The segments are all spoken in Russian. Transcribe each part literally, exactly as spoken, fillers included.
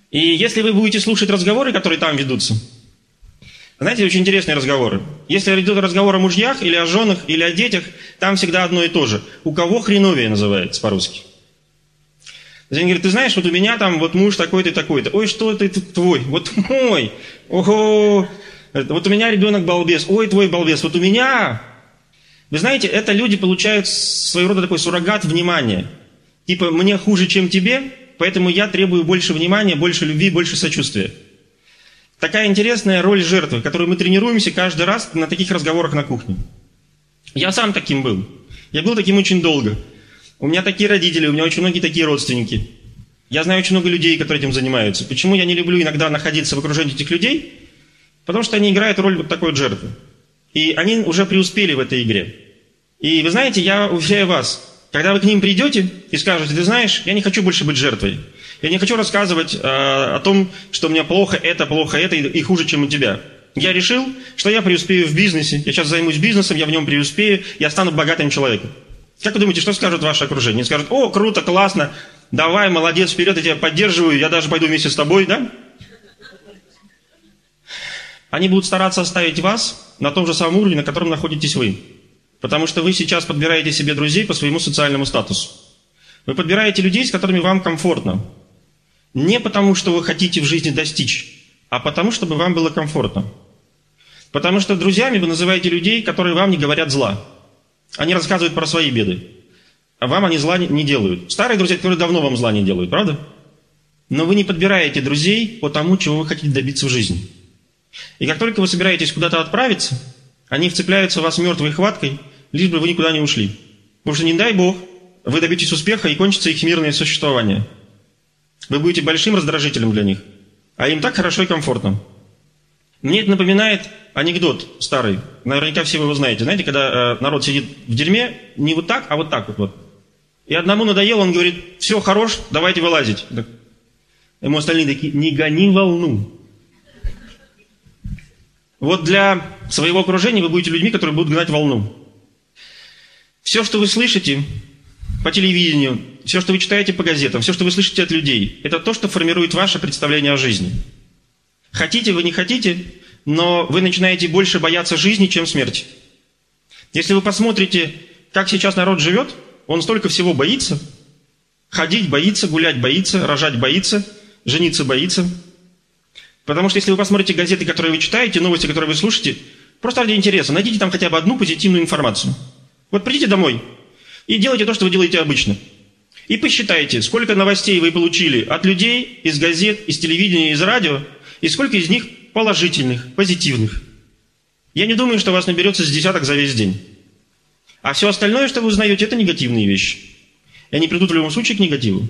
И если вы будете слушать разговоры, которые там ведутся, знаете, очень интересные разговоры. Если идет разговор о мужьях, или о женах, или о детях, там всегда одно и то же. У кого хреновее называется по-русски. Они говорят, ты знаешь, вот у меня там вот муж такой-то и такой-то. Ой, что ты твой? Вот мой. Ого. Вот у меня ребенок балбес. Ой, твой балбес. Вот у меня... Вы знаете, это люди получают своего рода такой суррогат внимания. Типа, мне хуже, чем тебе, поэтому я требую больше внимания, больше любви, больше сочувствия. Такая интересная роль жертвы, которую мы тренируемся каждый раз на таких разговорах на кухне. Я сам таким был. Я был таким очень долго. У меня такие родители, у меня очень многие такие родственники. Я знаю очень много людей, которые этим занимаются. Почему я не люблю иногда находиться в окружении этих людей? Потому что они играют роль вот такой вот жертвы. И они уже преуспели в этой игре. И вы знаете, я уверяю вас, когда вы к ним придете и скажете, ты знаешь, я не хочу больше быть жертвой. Я не хочу рассказывать э, о том, что у меня плохо это, плохо это и, и хуже, чем у тебя. Я решил, что я преуспею в бизнесе. Я сейчас займусь бизнесом, я в нем преуспею, я стану богатым человеком. Как вы думаете, что скажут ваше окружение? Они скажут, о, круто, классно, давай, молодец, вперед, я тебя поддерживаю, я даже пойду вместе с тобой, да? Они будут стараться оставить вас на том же самом уровне, на котором находитесь вы. Потому что вы сейчас подбираете себе друзей по своему социальному статусу. Вы подбираете людей, с которыми вам комфортно. Не потому, что вы хотите в жизни достичь, а потому, чтобы вам было комфортно. Потому что друзьями вы называете людей, которые вам не говорят зла. Они рассказывают про свои беды. А вам они зла не делают. Старые друзья, которые давно вам зла не делают, правда? Но вы не подбираете друзей по тому, чего вы хотите добиться в жизни. И как только вы собираетесь куда-то отправиться, они вцепляются в вас мертвой хваткой, лишь бы вы никуда не ушли. Потому что, не дай Бог, вы добьетесь успеха и кончится их мирное существование. Вы будете большим раздражителем для них. А им так хорошо и комфортно. Мне это напоминает анекдот старый. Наверняка все вы его знаете. Знаете, когда э, народ сидит в дерьме, не вот так, а вот так вот. вот. И одному надоело, он говорит, все, хорош, давайте вылазить. Ему остальные такие, не гони волну. Вот для своего окружения вы будете людьми, которые будут гнать волну. Все, что вы слышите по телевидению, все, что вы читаете по газетам, все, что вы слышите от людей, это то, что формирует ваше представление о жизни. Хотите вы, не хотите, но вы начинаете больше бояться жизни, чем смерти. Если вы посмотрите, как сейчас народ живет, он столько всего боится. Ходить боится, гулять боится, рожать боится, жениться боится. Потому что если вы посмотрите газеты, которые вы читаете, новости, которые вы слушаете, просто ради интереса, найдите там хотя бы одну позитивную информацию. Вот придите домой и делайте то, что вы делаете обычно. И посчитайте, сколько новостей вы получили от людей, из газет, из телевидения, из радио, и сколько из них положительных, позитивных. Я не думаю, что у вас наберется с десяток за весь день. А все остальное, что вы узнаете, это негативные вещи. И они придут в любом случае к негативу.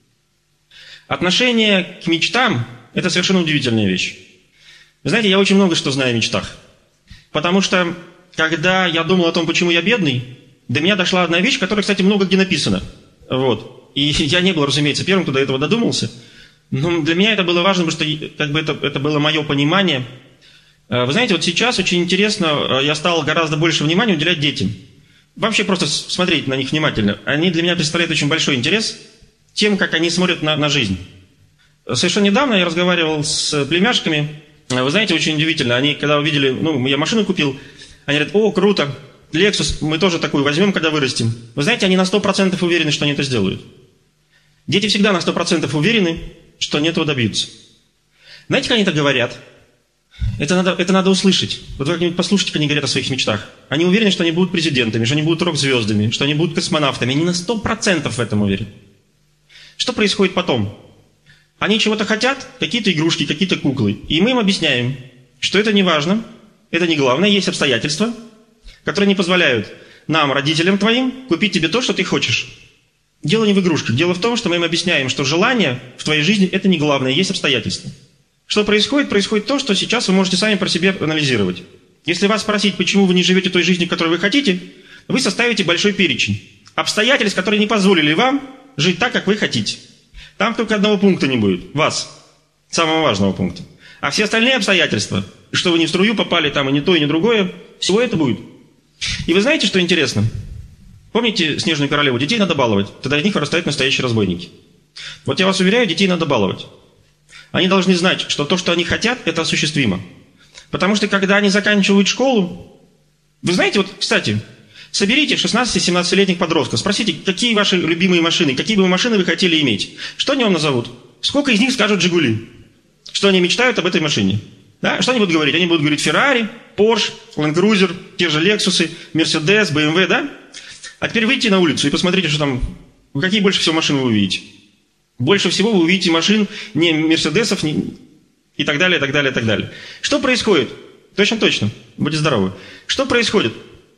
Отношение к мечтам – это совершенно удивительная вещь. Вы знаете, я очень много что знаю о мечтах. Потому что, когда я думал о том, почему я бедный, до меня дошла одна вещь, которая, кстати, много где написана. Вот. И я не был, разумеется, первым, кто до этого додумался. Но для меня это было важно, потому что как бы это, это было мое понимание. Вы знаете, вот сейчас очень интересно, я стал гораздо больше внимания уделять детям. Вообще просто смотреть на них внимательно. Они для меня представляют очень большой интерес тем, как они смотрят на, на жизнь. Совершенно недавно я разговаривал с племяшками. Вы знаете, очень удивительно. Они, когда увидели, ну, я машину купил, они говорят, о, круто, Lexus, мы тоже такую возьмем, когда вырастем. Вы знаете, они на сто процентов уверены, что они это сделают. Дети всегда на сто процентов уверены, что они этого добьются. Знаете, как они это говорят? Это надо, это надо услышать. Вот вы как-нибудь послушайте, как они говорят о своих мечтах. Они уверены, что они будут президентами, что они будут рок-звездами, что они будут космонавтами. Они на сто процентов в этом уверены. Что происходит потом? Они чего-то хотят, какие-то игрушки, какие-то куклы. И мы им объясняем, что это не важно, это не главное, есть обстоятельства, которые не позволяют нам, родителям твоим, купить тебе то, что ты хочешь. Дело не в игрушках. Дело в том, что мы им объясняем, что желание в твоей жизни – это не главное, есть обстоятельства. Что происходит? Происходит то, что сейчас вы можете сами про себя анализировать. Если вас спросить, почему вы не живете той жизнью, которую вы хотите, вы составите большой перечень обстоятельств, которые не позволили вам жить так, как вы хотите. Там только одного пункта не будет. Вас. Самого важного пункта. А все остальные обстоятельства, что вы не в струю попали, там и не то, и не другое, всего это будет. И вы знаете, что интересно? Помните Снежную королеву? Детей надо баловать. Тогда из них вырастают настоящие разбойники. Вот я вас уверяю, детей надо баловать. Они должны знать, что то, что они хотят, это осуществимо. Потому что когда они заканчивают школу, вы знаете, вот, кстати, соберите шестнадцати-семнадцатилетних подростков, спросите, какие ваши любимые машины, какие бы машины вы хотели иметь. Что они вам назовут? Сколько из них скажут «Жигули»? Что они мечтают об этой машине? Да? Что они будут говорить? Они будут говорить «Феррари», «Порш», «Ленд Крузер», те же «Лексусы», «Мерседес», «бэ эм вэ», да? А теперь выйдите на улицу и посмотрите, что там, какие больше всего машин вы увидите. Больше всего вы увидите машин не «Мерседесов», не... и так далее, и так далее, и так далее. Что происходит? Точно, точно. Будьте здоровы. Что происходит?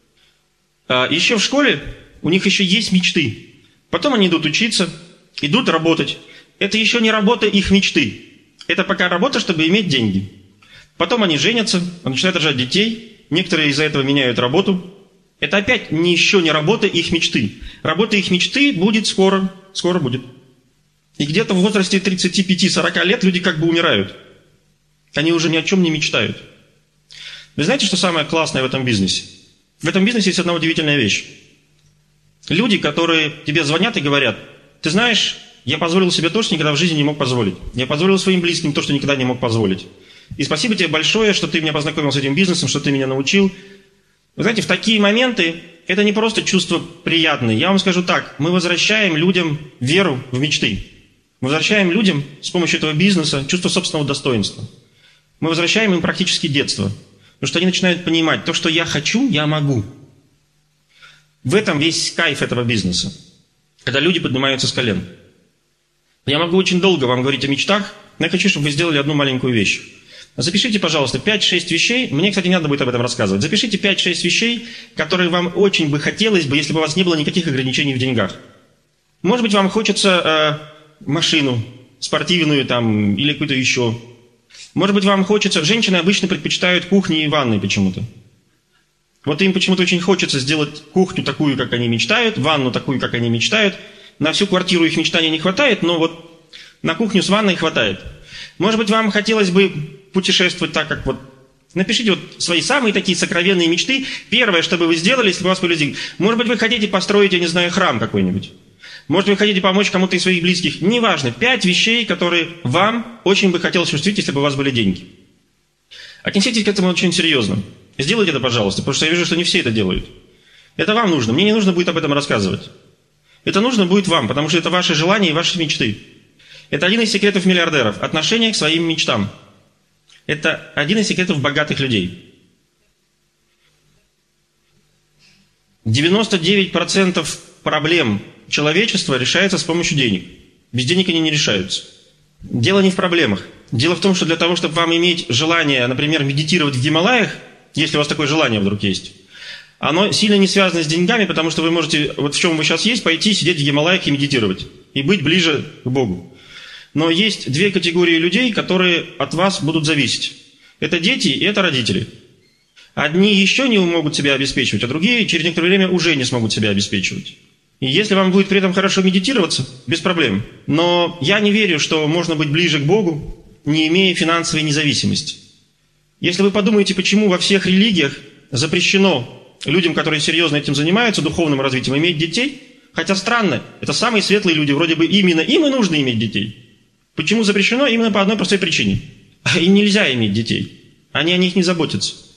А, еще в школе у них еще есть мечты. Потом они идут учиться, идут работать. Это еще не работа их мечты. Это пока работа, чтобы иметь деньги. Потом они женятся, начинают рожать детей. Некоторые из-за этого меняют работу. Это опять не еще не работа их мечты. Работа их мечты будет скоро. Скоро будет. И где-то в возрасте тридцати пяти-сорока лет люди как бы умирают. Они уже ни о чем не мечтают. Вы знаете, что самое классное в этом бизнесе? В этом бизнесе есть одна удивительная вещь. Люди, которые тебе звонят и говорят: ты знаешь, я позволил себе то, что никогда в жизни не мог позволить. Я позволил своим близким то, что никогда не мог позволить. И спасибо тебе большое, что ты меня познакомил с этим бизнесом, что ты меня научил. Вы знаете, в такие моменты это не просто чувство приятное. Я вам скажу так, мы возвращаем людям веру в мечты. Мы возвращаем людям с помощью этого бизнеса чувство собственного достоинства. Мы возвращаем им практически детство. Потому что они начинают понимать, то, что я хочу, я могу. В этом весь кайф этого бизнеса. Когда люди поднимаются с колен. Я могу очень долго вам говорить о мечтах, но я хочу, чтобы вы сделали одну маленькую вещь. Запишите, пожалуйста, пять-шесть вещей. Мне, кстати, не надо будет об этом рассказывать. Запишите пять-шесть вещей, которые вам очень бы хотелось бы, если бы у вас не было никаких ограничений в деньгах. Может быть, вам хочется э, машину спортивную там, или какую-то еще. Может быть, вам хочется... Женщины обычно предпочитают кухни и ванны почему-то. Вот им почему-то очень хочется сделать кухню такую, как они мечтают, ванну такую, как они мечтают. На всю квартиру их мечтаний не хватает, но вот на кухню с ванной хватает. Может быть, вам хотелось бы путешествовать так, как вот... Напишите вот свои самые такие сокровенные мечты. Первое, что бы вы сделали, если бы у вас были деньги. Может быть, вы хотите построить, я не знаю, храм какой-нибудь. Может, вы хотите помочь кому-то из своих близких. Неважно. Пять вещей, которые вам очень бы хотелось осуществить, если бы у вас были деньги. Отнеситесь к этому очень серьезно. Сделайте это, пожалуйста, потому что я вижу, что не все это делают. Это вам нужно. Мне не нужно будет об этом рассказывать. Это нужно будет вам, потому что это ваши желания и ваши мечты. Это один из секретов миллиардеров. Отношение к своим мечтам. Это один из секретов богатых людей. девяносто девять процентов проблем человечества решается с помощью денег. Без денег они не решаются. Дело не в проблемах. Дело в том, что для того, чтобы вам иметь желание, например, медитировать в Гималаях, если у вас такое желание вдруг есть, оно сильно не связано с деньгами, потому что вы можете, вот в чем вы сейчас есть, пойти сидеть в Гималаях и медитировать. И быть ближе к Богу. Но есть две категории людей, которые от вас будут зависеть. Это дети и это родители. Одни еще не могут себя обеспечивать, а другие через некоторое время уже не смогут себя обеспечивать. И если вам будет при этом хорошо медитироваться, без проблем. Но я не верю, что можно быть ближе к Богу, не имея финансовой независимости. Если вы подумаете, почему во всех религиях запрещено людям, которые серьезно этим занимаются, духовным развитием, иметь детей, хотя странно, это самые светлые люди, вроде бы именно им и нужно иметь детей. Почему запрещено? Именно по одной простой причине. Им нельзя иметь детей. Они о них не заботятся.